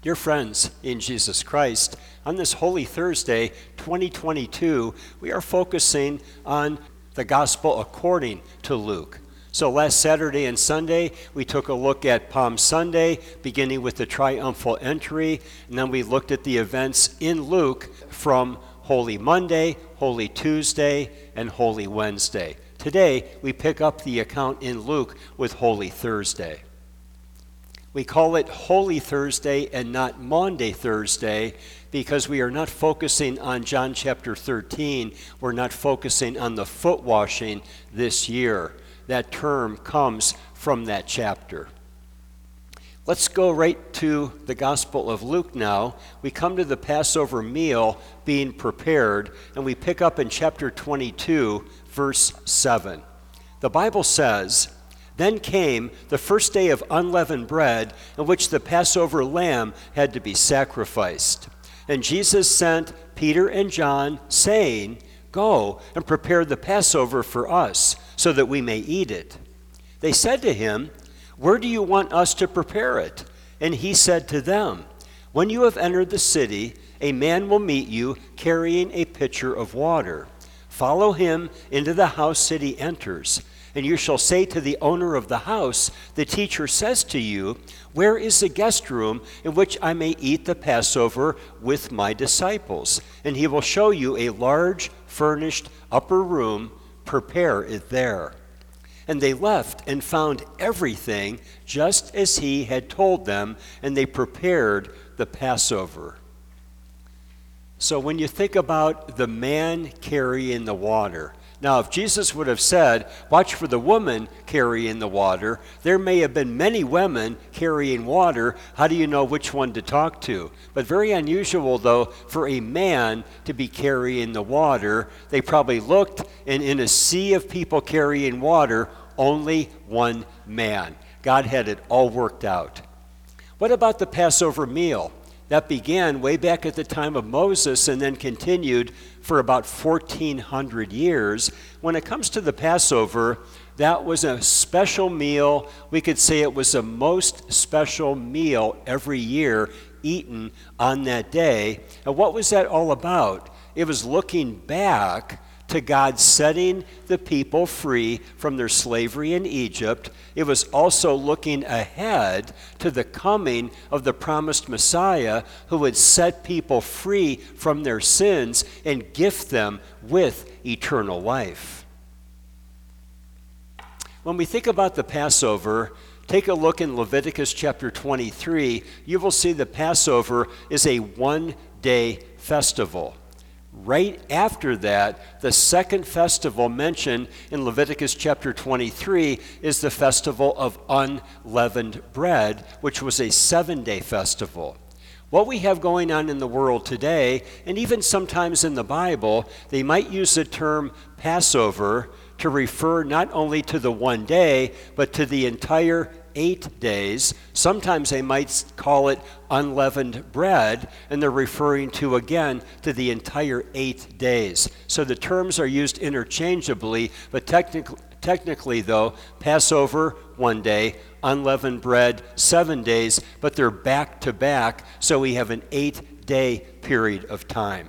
Dear friends in Jesus Christ, on this Holy Thursday, 2022, we are focusing on the Gospel according to Luke. So last Saturday and Sunday, we took a look at Palm Sunday, beginning with the triumphal entry, and then we looked at the events in Luke from Holy Monday, Holy Tuesday, and Holy Wednesday. Today, we pick up the account in Luke with Holy Thursday. We call it Holy Thursday and not Maundy Thursday because we are not focusing on John chapter 13. We're not focusing on the foot washing this year. That term comes from that chapter. Let's go right to the Gospel of Luke now. We come to the Passover meal being prepared, and we pick up in chapter 22, verse 7. The Bible says, "Then came the first day of unleavened bread, in which the Passover lamb had to be sacrificed. And Jesus sent Peter and John, saying, 'Go and prepare the Passover for us, so that we may eat it.' They said to him, 'Where do you want us to prepare it?' And he said to them, 'When you have entered the city, a man will meet you carrying a pitcher of water. Follow him into the house that he enters. And you shall say to the owner of the house, the teacher says to you, where is the guest room in which I may eat the Passover with my disciples? And he will show you a large furnished upper room. Prepare it there.' And they left and found everything just as he had told them, and they prepared the Passover." So when you think about the man carrying the water, now, if Jesus would have said, watch for the woman carrying the water, there may have been many women carrying water. How do you know which one to talk to? But very unusual, though, for a man to be carrying the water. They probably looked, and in a sea of people carrying water, only one man. God had it all worked out. What about the Passover meal? That began way back at the time of Moses and then continued for about 1,400 years. When it comes to the Passover, that was a special meal. We could say it was the most special meal every year eaten on that day. And what was that all about? It was looking back to God setting the people free from their slavery in Egypt. It was also looking ahead to the coming of the promised Messiah who would set people free from their sins and gift them with eternal life. When we think about the Passover, take a look in Leviticus chapter 23. You will see the Passover is a one-day festival. Right after that, the second festival mentioned in Leviticus chapter 23 is the festival of unleavened bread, which was a 7-day festival. What we have going on in the world today, and even sometimes in the Bible, they might use the term Passover to refer not only to the one day, but to the entire 8 days. Sometimes they might call it unleavened bread, and they're referring to, again, to the entire 8 days. So the terms are used interchangeably, but technically though, Passover, 1 day, unleavened bread, 7 days, but they're back to back, so we have an 8-day period of time.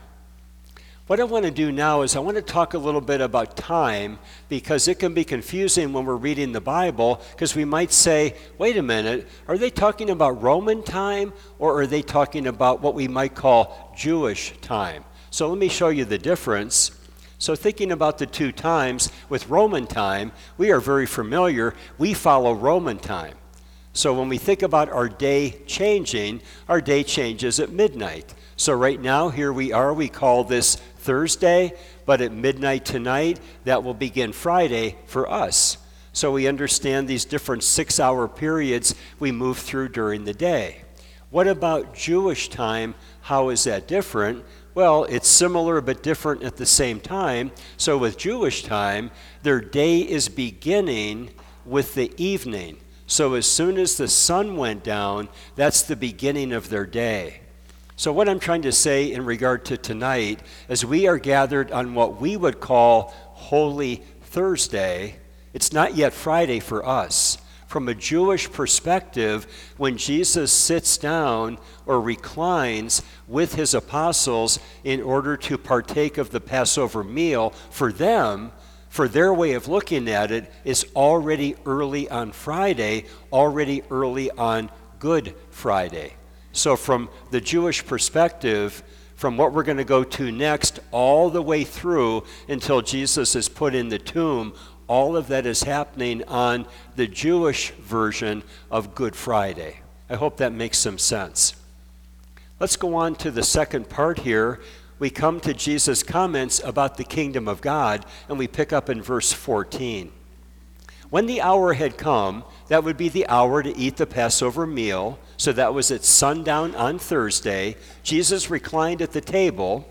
What I want to do now is I want to talk a little bit about time, because it can be confusing when we're reading the Bible, because we might say, wait a minute, are they talking about Roman time, or are they talking about what we might call Jewish time? So let me show you the difference. So thinking about the two times, with Roman time, we are very familiar. We follow Roman time. So when we think about our day changing, our day changes at midnight. So right now, here we are, we call this Thursday, but at midnight tonight, that will begin Friday for us. So we understand these different 6-hour periods we move through during the day. What about Jewish time? How is that different? Well, it's similar but different at the same time. So with Jewish time, their day is beginning with the evening. So as soon as the sun went down, that's the beginning of their day. So what I'm trying to say in regard to tonight, as we are gathered on what we would call Holy Thursday, it's not yet Friday for us. From a Jewish perspective, when Jesus sits down or reclines with his apostles in order to partake of the Passover meal, for them, for their way of looking at it, is already early on Friday, already early on Good Friday. So from the Jewish perspective, from what we're going to go to next, all the way through until Jesus is put in the tomb, all of that is happening on the Jewish version of Good Friday. I hope that makes some sense. Let's go on to the second part here. We come to Jesus' comments about the kingdom of God, and we pick up in verse 14. When the hour had come, that would be the hour to eat the Passover meal, so that was at sundown on Thursday, Jesus reclined at the table,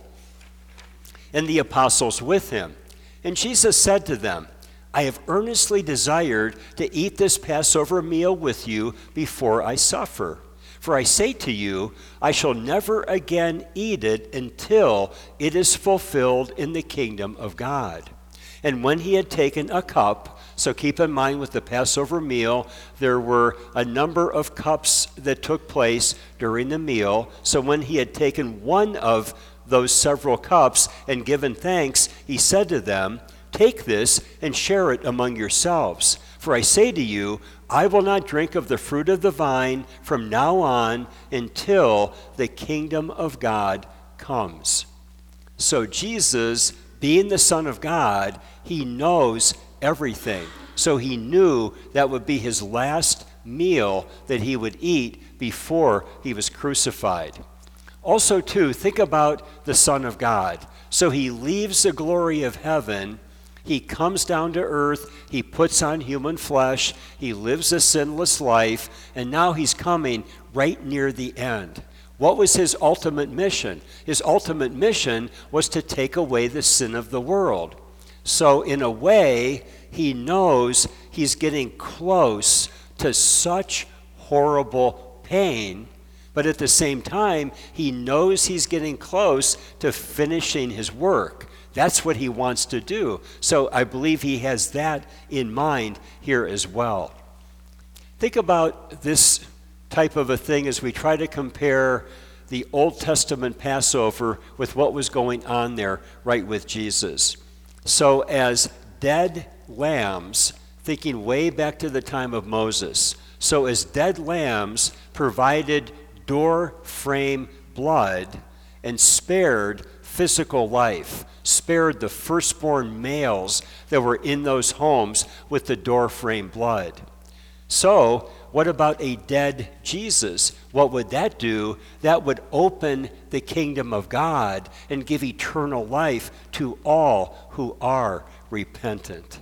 and the apostles with him. And Jesus said to them, I have earnestly desired to eat this Passover meal with you before I suffer. For I say to you, I shall never again eat it until it is fulfilled in the kingdom of God. And when he had taken a cup, so keep in mind with the Passover meal, there were a number of cups that took place during the meal. So when he had taken one of those several cups and given thanks, he said to them, take this and share it among yourselves. For I say to you, I will not drink of the fruit of the vine from now on until the kingdom of God comes. So Jesus, being the Son of God, he knows everything. So he knew that would be his last meal that he would eat before he was crucified. Also, too, think about the Son of God. So he leaves the glory of heaven. He comes down to earth, he puts on human flesh, he lives a sinless life, and now he's coming right near the end. What was his ultimate mission? His ultimate mission was to take away the sin of the world. So in a way, he knows he's getting close to such horrible pain, but at the same time, he knows he's getting close to finishing his work. That's what he wants to do. So I believe he has that in mind here as well. Think about this type of a thing as we try to compare the Old Testament Passover with what was going on there right with Jesus. So as dead lambs, thinking way back to the time of Moses, so as dead lambs provided door frame blood and spared physical life, spared the firstborn males that were in those homes with the door frame blood. So, what about a dead Jesus? What would that do? That would open the kingdom of God and give eternal life to all who are repentant.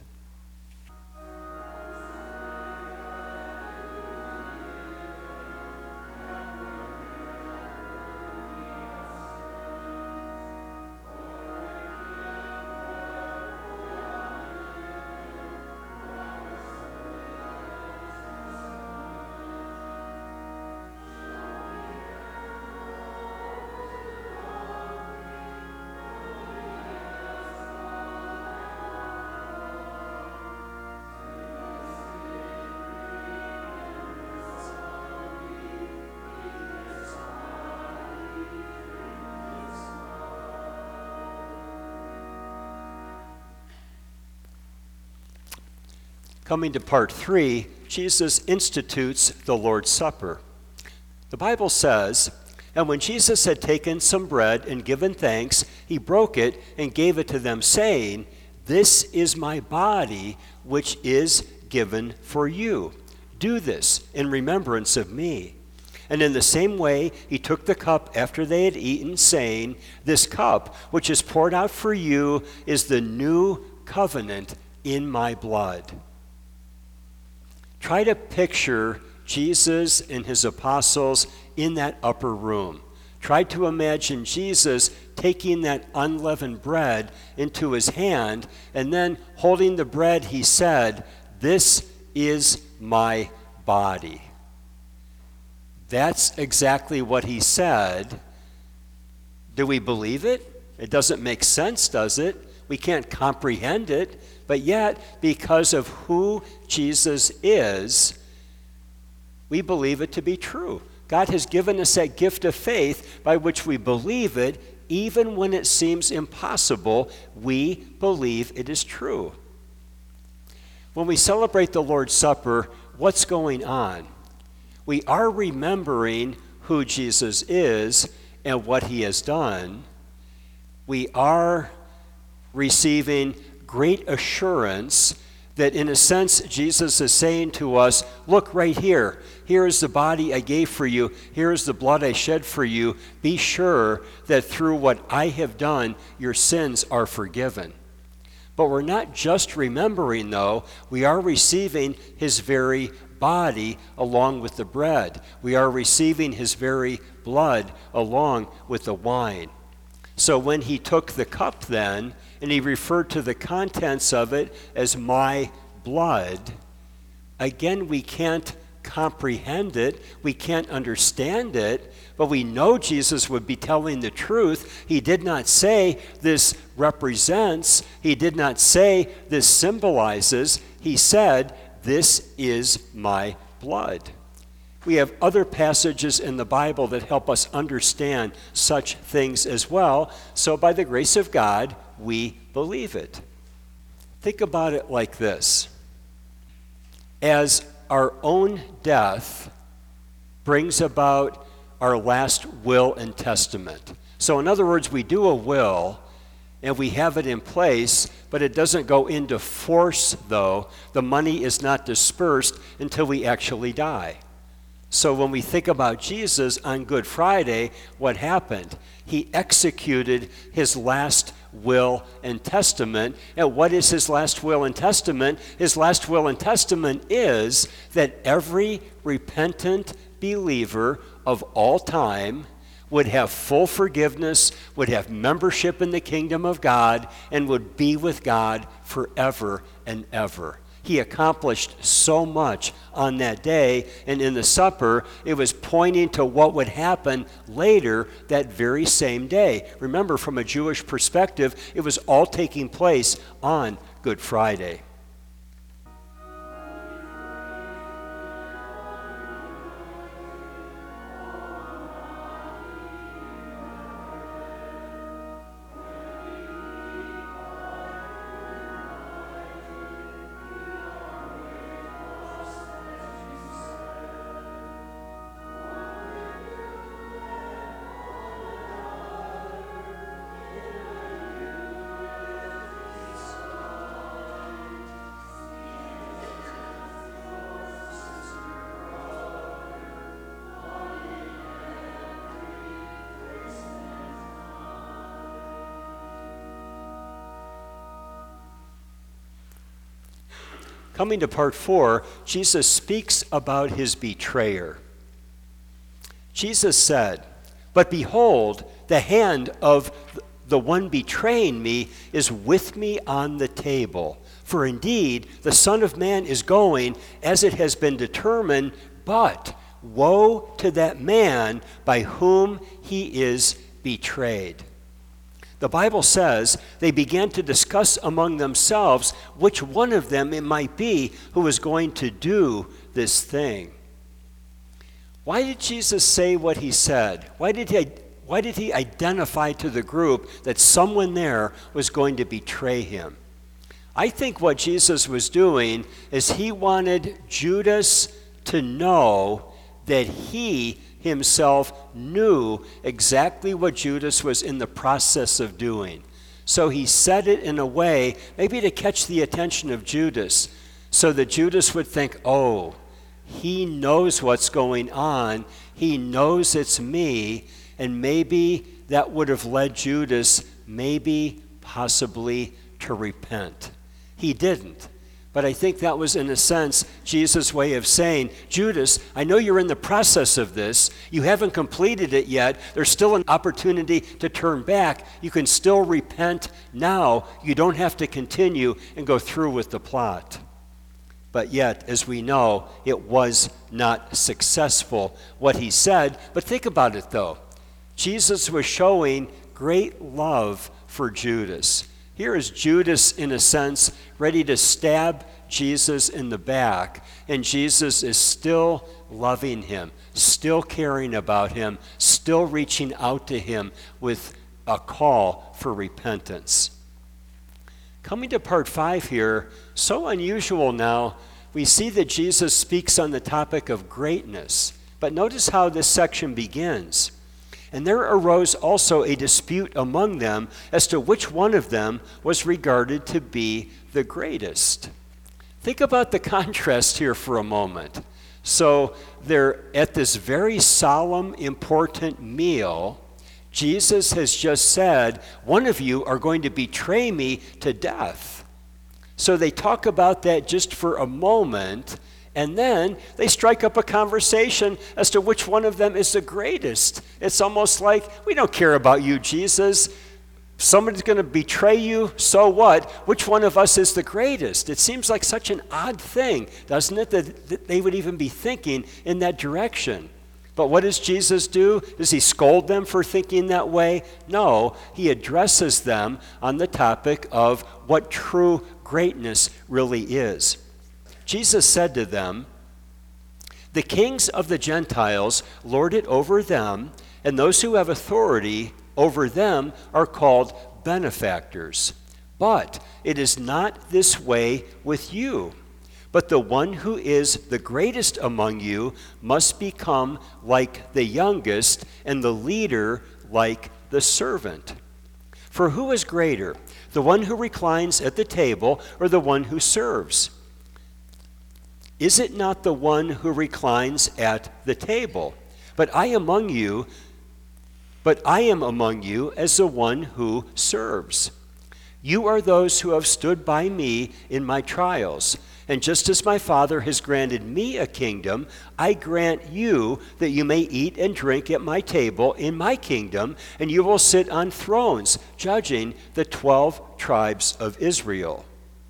Coming to part 3, Jesus institutes the Lord's Supper. The Bible says, and when Jesus had taken some bread and given thanks, he broke it and gave it to them, saying, this is my body, which is given for you. Do this in remembrance of me. And in the same way, he took the cup after they had eaten, saying, this cup, which is poured out for you, is the new covenant in my blood. Try to picture Jesus and his apostles in that upper room. Try to imagine Jesus taking that unleavened bread into his hand, and then holding the bread, he said, this is my body. That's exactly what he said. Do we believe it? It doesn't make sense, does it? We can't comprehend it. But yet, because of who Jesus is, we believe it to be true. God has given us that gift of faith by which we believe it, even when it seems impossible, we believe it is true. When we celebrate the Lord's Supper, what's going on? We are remembering who Jesus is and what he has done. We are receiving great assurance that, in a sense, Jesus is saying to us, look right here. Here is the body I gave for you. Here is the blood I shed for you. Be sure that through what I have done, your sins are forgiven. But we're not just remembering, though. We are receiving his very body along with the bread. We are receiving his very blood along with the wine. So when he took the cup then, and he referred to the contents of it as my blood, again, we can't comprehend it, we can't understand it, but we know Jesus would be telling the truth. He did not say this represents, he did not say this symbolizes, he said, this is my blood. We have other passages in the Bible that help us understand such things as well. So by the grace of God, we believe it. Think about it like this. As our own death brings about our last will and testament. So in other words, we do a will and we have it in place, but it doesn't go into force, though. The money is not dispersed until we actually die. So when we think about Jesus on Good Friday, what happened? He executed his last will and testament. And what is his last will and testament? His last will and testament is that every repentant believer of all time would have full forgiveness, would have membership in the kingdom of God, and would be with God forever and ever. He accomplished so much on that day, and in the supper, it was pointing to what would happen later that very same day. Remember, from a Jewish perspective, it was all taking place on Good Friday. Coming to part 4, Jesus speaks about his betrayer. Jesus said, "But behold, the hand of the one betraying me is with me on the table. For indeed, the Son of Man is going as it has been determined, but woe to that man by whom he is betrayed." The Bible says they began to discuss among themselves which one of them it might be who was going to do this thing. Why did Jesus say what he said? Why did he identify to the group that someone there was going to betray him? I think what Jesus was doing is he wanted Judas to know that he himself knew exactly what Judas was in the process of doing. So he said it in a way, maybe to catch the attention of Judas, so that Judas would think, oh, he knows what's going on, he knows it's me, and maybe that would have led Judas, maybe, possibly, to repent. He didn't. But I think that was, in a sense, Jesus' way of saying, Judas, I know you're in the process of this. You haven't completed it yet. There's still an opportunity to turn back. You can still repent now. You don't have to continue and go through with the plot. But yet, as we know, it was not successful, what he said. But think about it, though. Jesus was showing great love for Judas. Here is Judas, in a sense, ready to stab Jesus in the back, and Jesus is still loving him, still caring about him, still reaching out to him with a call for repentance. Coming to part 5 here, so unusual now, we see that Jesus speaks on the topic of greatness. But notice how this section begins. And there arose also a dispute among them as to which one of them was regarded to be the greatest. Think about the contrast here for a moment. So they're at this very solemn, important meal. Jesus has just said, one of you are going to betray me to death. So they talk about that just for a moment, and then they strike up a conversation as to which one of them is the greatest. It's almost like, we don't care about you, Jesus. Somebody's going to betray you, so what? Which one of us is the greatest? It seems like such an odd thing, doesn't it, that they would even be thinking in that direction. But what does Jesus do? Does he scold them for thinking that way? No, he addresses them on the topic of what true greatness really is. Jesus said to them, "The kings of the Gentiles lord it over them, and those who have authority over them are called benefactors. But it is not this way with you. But the one who is the greatest among you must become like the youngest, and the leader like the servant. For who is greater, the one who reclines at the table or the one who serves? Is it not the one who reclines at the table? But I am among you as the one who serves. You are those who have stood by me in my trials. And just as my Father has granted me a kingdom, I grant you that you may eat and drink at my table in my kingdom, and you will sit on thrones, judging the 12 tribes of Israel."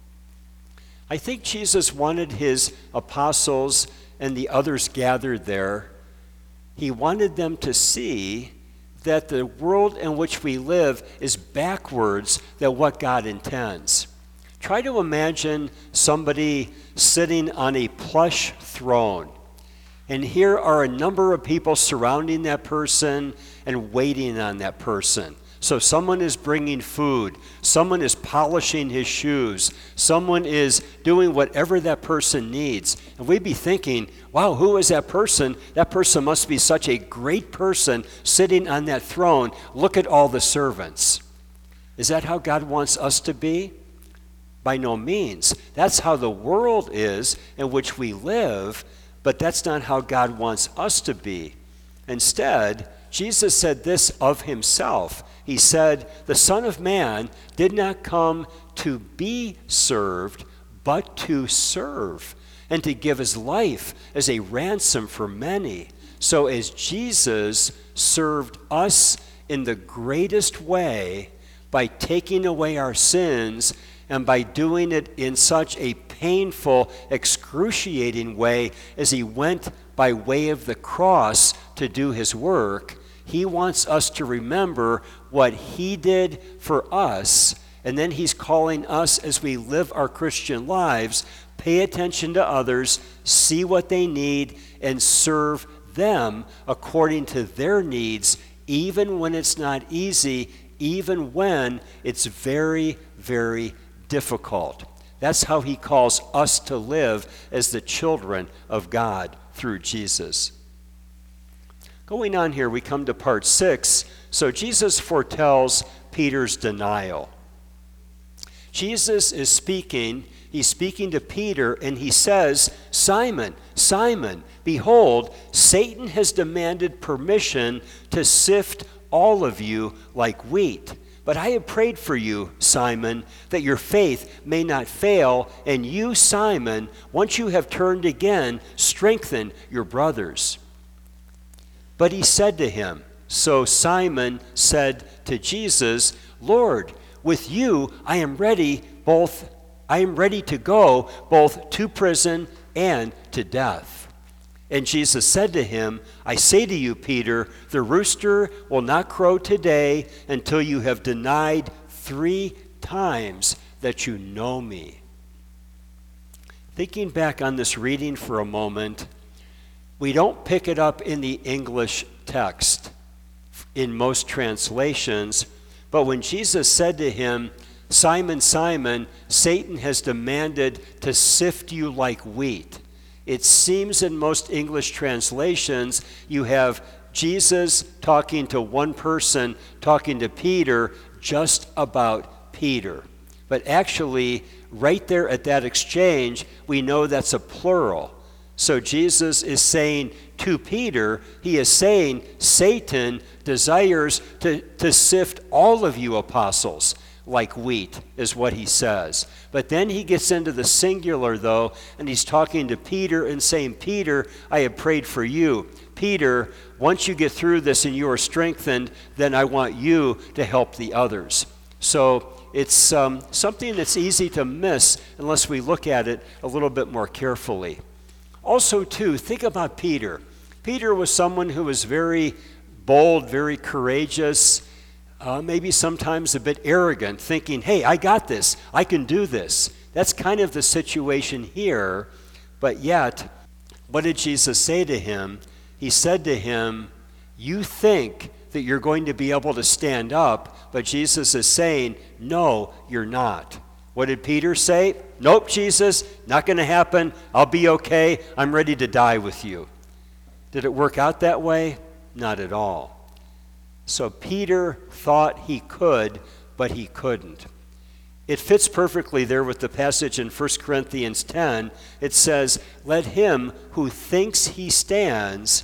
I think Jesus wanted his apostles and the others gathered there, he wanted them to see that the world in which we live is backwards than what God intends. Try to imagine somebody sitting on a plush throne, and here are a number of people surrounding that person and waiting on that person. So someone is bringing food, someone is polishing his shoes, someone is doing whatever that person needs. And we'd be thinking, wow, who is that person? That person must be such a great person sitting on that throne. Look at all the servants. Is that how God wants us to be? By no means. That's how the world is in which we live, but that's not how God wants us to be. Instead, Jesus said this of himself. He said, "The Son of Man did not come to be served, but to serve, and to give his life as a ransom for many." So as Jesus served us in the greatest way by taking away our sins, and by doing it in such a painful, excruciating way as he went by way of the cross to do his work, he wants us to remember what he did for us, and then he's calling us as we live our Christian lives, pay attention to others, see what they need, and serve them according to their needs, even when it's not easy, even when it's very, very difficult. That's how he calls us to live as the children of God through Jesus. Going on here, we come to part 6. So Jesus foretells Peter's denial. Jesus is speaking, he's speaking to Peter, and he says, "Simon, Simon, behold, Satan has demanded permission to sift all of you like wheat. But I have prayed for you, Simon, that your faith may not fail, and you, Simon, once you have turned again, strengthen your brothers." But he said to him, so Simon said to Jesus, "Lord, with you I am ready to go both to prison and to death." And Jesus said to him, "I say to you, Peter, the rooster will not crow today until you have denied 3 times that you know me." Thinking back on this reading for a moment, we don't pick it up in the English text in most translations, but when Jesus said to him, "Simon, Simon, Satan has demanded to sift you like wheat," it seems in most English translations you have Jesus talking to one person, talking to Peter, just about Peter. But actually, right there at that exchange, we know that's a plural. So Jesus is saying to Peter, he is saying Satan desires to sift all of you apostles like wheat, is what he says. But then he gets into the singular, though, and he's talking to Peter and saying, "Peter, I have prayed for you. Peter, once you get through this and you are strengthened, then I want you to help the others." So it's something that's easy to miss unless we look at it a little bit more carefully. Also, too, think about Peter. Peter was someone who was very bold, very courageous, maybe sometimes a bit arrogant, thinking, "Hey, I got this. I can do this." That's kind of the situation here. But yet, what did Jesus say to him? He said to him, "You think that you're going to be able to stand up," but Jesus is saying, "No, you're not." What did Peter say? "Nope, Jesus, not going to happen. I'll be okay. I'm ready to die with you." Did it work out that way? Not at all. So Peter thought he could, but he couldn't. It fits perfectly there with the passage in 1 Corinthians 10. It says, "Let him who thinks he stands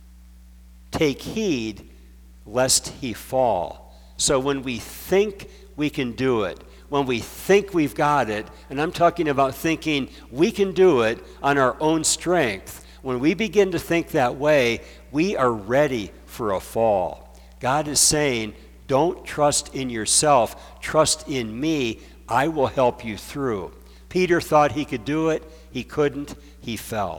take heed lest he fall." So when we think we can do it, when we think we've got it, and I'm talking about thinking we can do it on our own strength, when we begin to think that way, we are ready for a fall. God is saying, don't trust in yourself, trust in me. I will help you through. Peter thought he could do it. He couldn't. He fell.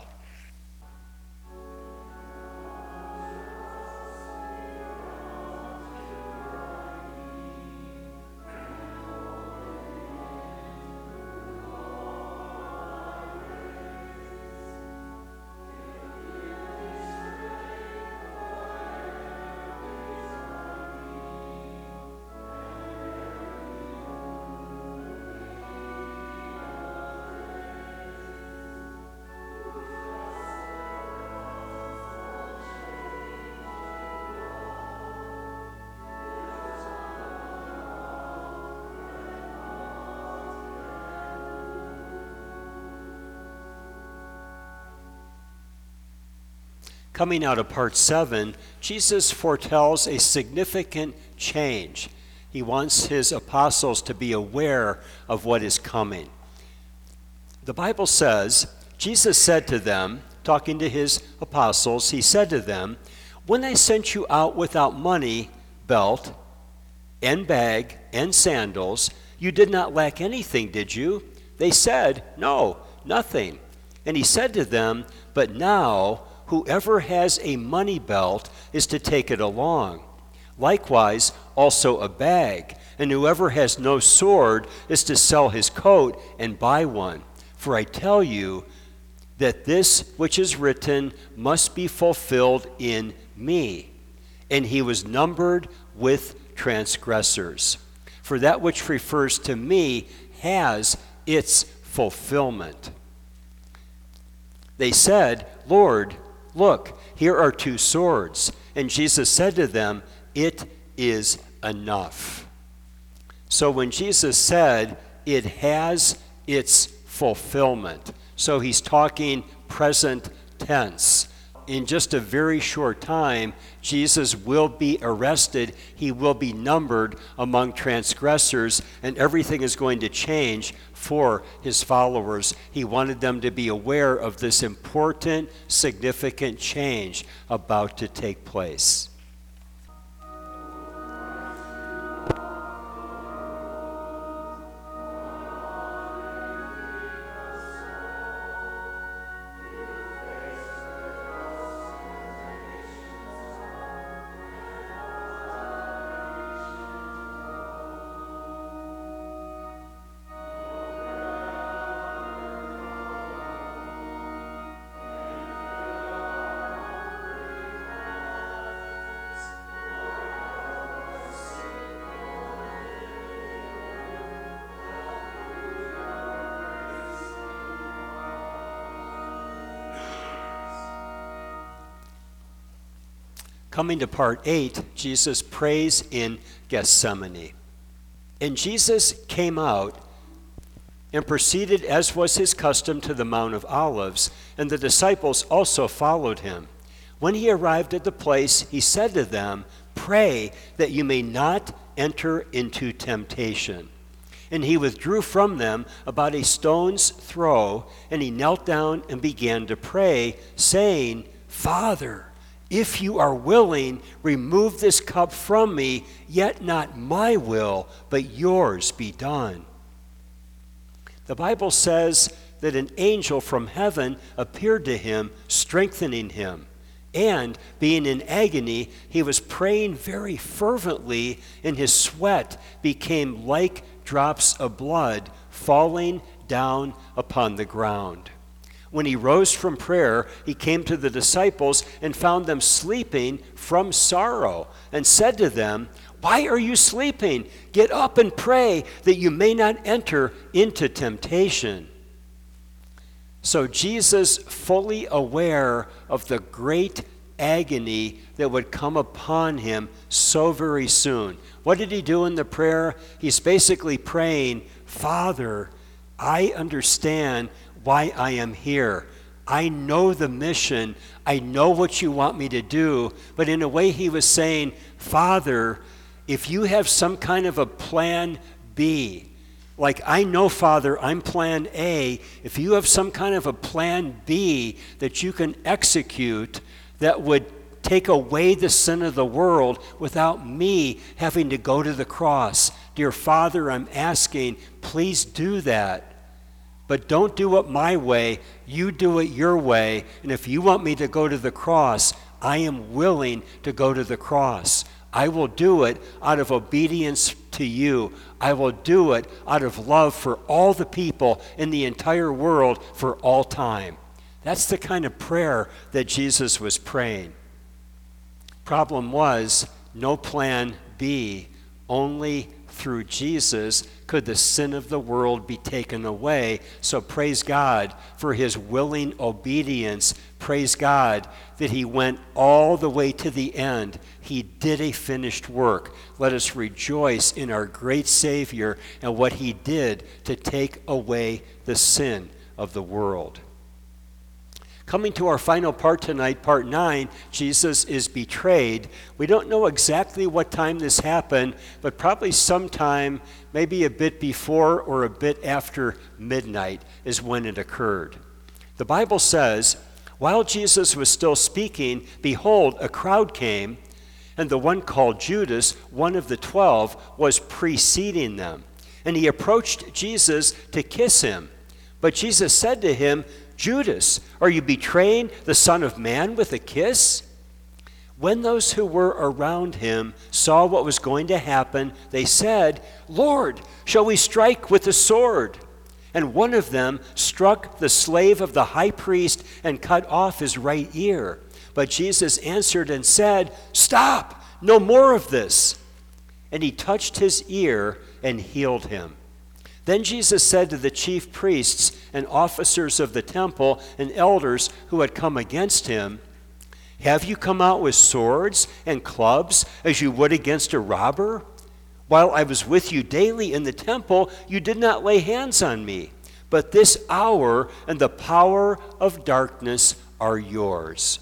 Coming out of part 7, Jesus foretells a significant change. He wants his apostles to be aware of what is coming. The Bible says, Jesus said to them, talking to his apostles, he said to them, "When I sent you out without money, belt, and bag, and sandals, you did not lack anything, did you?" They said, "No, nothing." And he said to them, "But now, whoever has a money belt is to take it along. Likewise, also a bag. And whoever has no sword is to sell his coat and buy one. For I tell you that this which is written must be fulfilled in me." And he was numbered with transgressors. For that which refers to me has its fulfillment. They said, "Lord, look, here are 2 swords." And Jesus said to them, "It is enough." So when Jesus said, it has its fulfillment, so he's talking present tense. In just a very short time, Jesus will be arrested. He will be numbered among transgressors, and everything is going to change for his followers. He wanted them to be aware of this important, significant change about to take place. Coming to part 8, Jesus prays in Gethsemane. And Jesus came out and proceeded, as was his custom, to the Mount of Olives, and the disciples also followed him. When he arrived at the place, he said to them, "Pray that you may not enter into temptation." And he withdrew from them about a stone's throw, and he knelt down and began to pray, saying, "Father, if you are willing, remove this cup from me, yet not my will, but yours be done." The Bible says that an angel from heaven appeared to him, strengthening him. And, being in agony, he was praying very fervently, and his sweat became like drops of blood falling down upon the ground. When he rose from prayer, he came to the disciples and found them sleeping from sorrow, and said to them, "Why are you sleeping? Get up and pray that you may not enter into temptation." So Jesus, fully aware of the great agony that would come upon him so very soon. What did he do in the prayer? He's basically praying, "Father, I understand why I am here. I know the mission. I know what you want me to do." But in a way he was saying, "Father, if you have some kind of a plan B, like I know, Father, I'm plan A. If you have some kind of a plan B that you can execute that would take away the sin of the world without me having to go to the cross, dear Father, I'm asking, please do that. But don't do it my way. You do it your way. And if you want me to go to the cross, I am willing to go to the cross. I will do it out of obedience to you. I will do it out of love for all the people in the entire world for all time." That's the kind of prayer that Jesus was praying. Problem was, no plan B. Only through Jesus could the sin of the world be taken away. So praise God for his willing obedience. Praise God that he went all the way to the end. He did a finished work. Let us rejoice in our great Savior and what he did to take away the sin of the world. Coming to our final part tonight, part 9, Jesus is betrayed. We don't know exactly what time this happened, but probably sometime, maybe a bit before or a bit after midnight is when it occurred. The Bible says, "While Jesus was still speaking, behold, a crowd came, and the one called Judas, one of the 12, was preceding them. And he approached Jesus to kiss him. But Jesus said to him, 'Judas, are you betraying the Son of Man with a kiss?' When those who were around him saw what was going to happen, they said, 'Lord, shall we strike with the sword?' And one of them struck the slave of the high priest and cut off his right ear. But Jesus answered and said, 'Stop, no more of this.' And he touched his ear and healed him. Then Jesus said to the chief priests and officers of the temple and elders who had come against him, 'Have you come out with swords and clubs as you would against a robber? While I was with you daily in the temple, you did not lay hands on me. But this hour and the power of darkness are yours.'"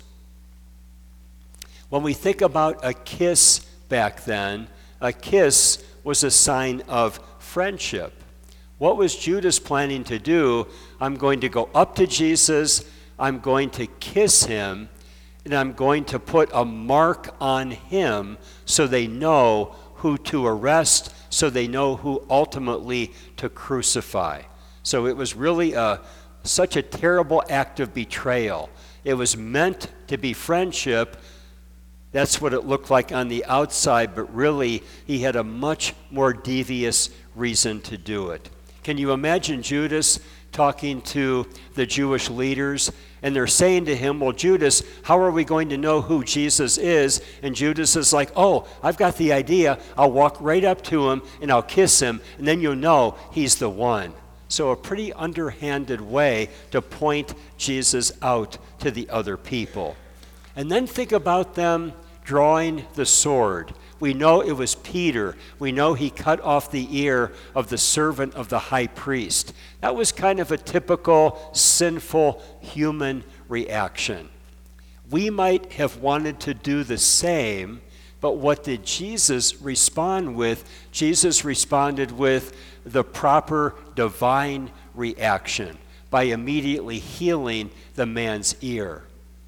When we think about a kiss back then, a kiss was a sign of friendship. What was Judas planning to do? I'm going to go up to Jesus, I'm going to kiss him, and I'm going to put a mark on him so they know who to arrest, so they know who ultimately to crucify. So it was really such a terrible act of betrayal. It was meant to be friendship. That's what it looked like on the outside, but really he had a much more devious reason to do it. Can you imagine Judas talking to the Jewish leaders, and they're saying to him, "Well, Judas, how are we going to know who Jesus is?" And Judas is like, "Oh, I've got the idea. I'll walk right up to him and I'll kiss him, and then you'll know he's the one." So a pretty underhanded way to point Jesus out to the other people. And then think about them drawing the sword. We know it was Peter. We know he cut off the ear of the servant of the high priest. That was kind of a typical sinful human reaction. We might have wanted to do the same, but what did Jesus respond with? Jesus responded with the proper divine reaction by immediately healing the man's ear.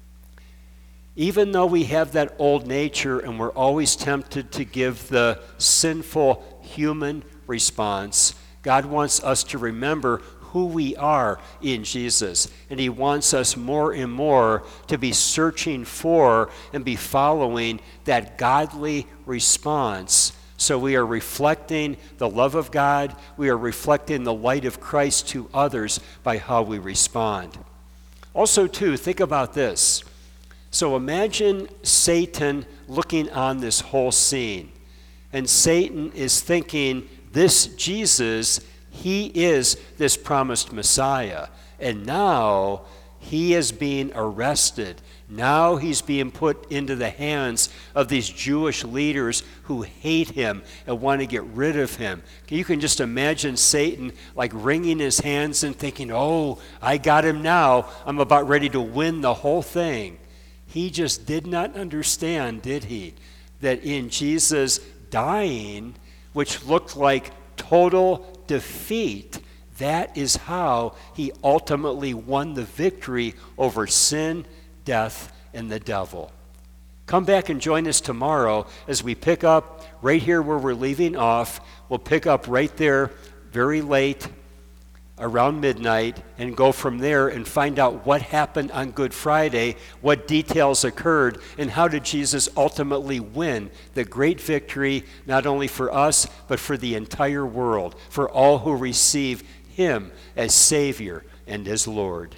Even though we have that old nature and we're always tempted to give the sinful human response, God wants us to remember who we are in Jesus. And he wants us more and more to be searching for and be following that godly response. So we are reflecting the love of God. We are reflecting the light of Christ to others by how we respond. Also, too, think about this. So imagine Satan looking on this whole scene. And Satan is thinking, this Jesus, he is this promised Messiah. And now he is being arrested. Now he's being put into the hands of these Jewish leaders who hate him and want to get rid of him. You can just imagine Satan like wringing his hands and thinking, oh, I got him now. I'm about ready to win the whole thing. He just did not understand, did he, that in Jesus dying, which looked like total defeat, that is how he ultimately won the victory over sin, death, and the devil. Come back and join us tomorrow as we pick up right here where we're leaving off. We'll pick up right there very late, around midnight, and go from there and find out what happened on Good Friday, what details occurred, and how did Jesus ultimately win the great victory, not only for us, but for the entire world, for all who receive him as Savior and as Lord.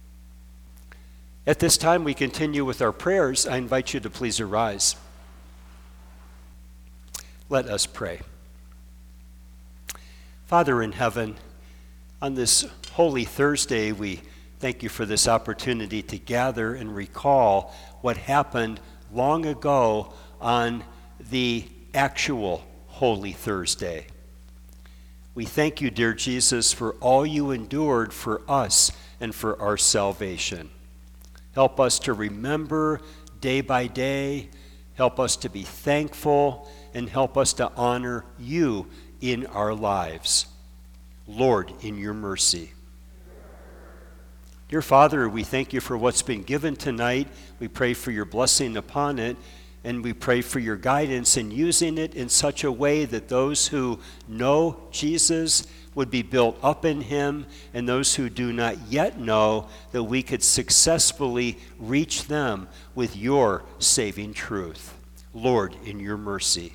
At this time, we continue with our prayers. I invite you to please arise. Let us pray. Father in heaven, on this Holy Thursday, we thank you for this opportunity to gather and recall what happened long ago on the actual Holy Thursday. We thank you, dear Jesus, for all you endured for us and for our salvation. Help us to remember day by day. Help us to be thankful, and help us to honor you in our lives. Lord, in your mercy. Dear Father, we thank you for what's been given tonight. We pray for your blessing upon it, and we pray for your guidance in using it in such a way that those who know Jesus would be built up in him, and those who do not yet know, that we could successfully reach them with your saving truth. Lord, in your mercy.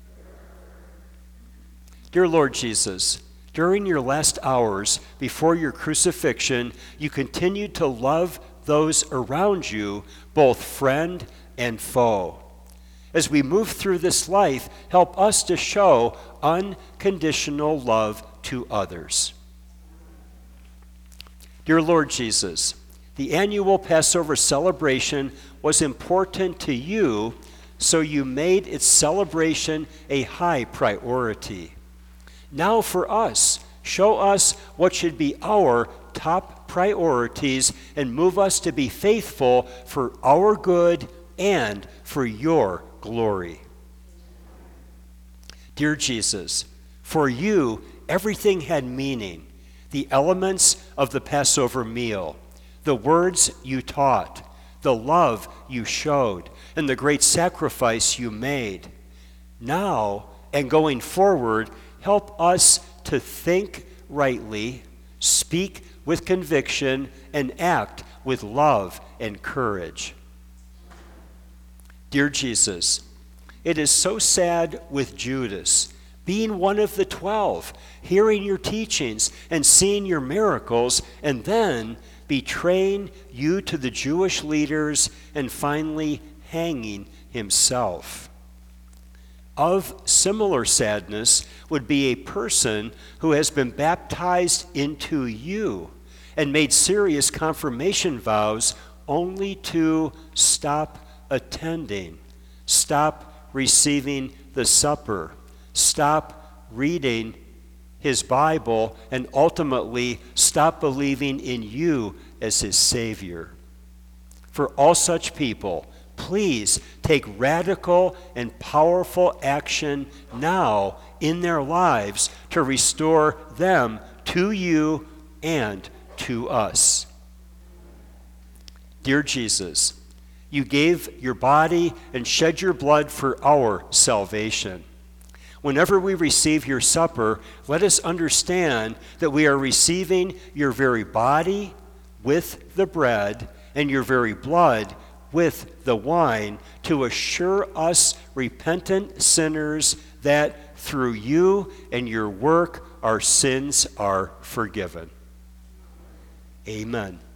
Dear Lord Jesus, during your last hours before your crucifixion, you continued to love those around you, both friend and foe. As we move through this life, help us to show unconditional love to others. Dear Lord Jesus, the annual Passover celebration was important to you, so you made its celebration a high priority. Now for us, show us what should be our top priorities and move us to be faithful for our good and for your glory. Dear Jesus, for you, everything had meaning. The elements of the Passover meal, the words you taught, the love you showed, and the great sacrifice you made. Now, and going forward, help us to think rightly, speak with conviction, and act with love and courage. Dear Jesus, it is so sad with Judas, being one of the 12, hearing your teachings and seeing your miracles, and then betraying you to the Jewish leaders and finally hanging himself. Of similar sadness would be a person who has been baptized into you and made serious confirmation vows only to stop attending, Stop receiving the supper. Stop reading his Bible, and ultimately stop believing in you as his Savior. For all such people, please take radical and powerful action now in their lives to restore them to you and to us. Dear Jesus, you gave your body and shed your blood for our salvation. Whenever we receive your supper, let us understand that we are receiving your very body with the bread and your very blood with the wine to assure us repentant sinners that through you and your work our sins are forgiven. Amen.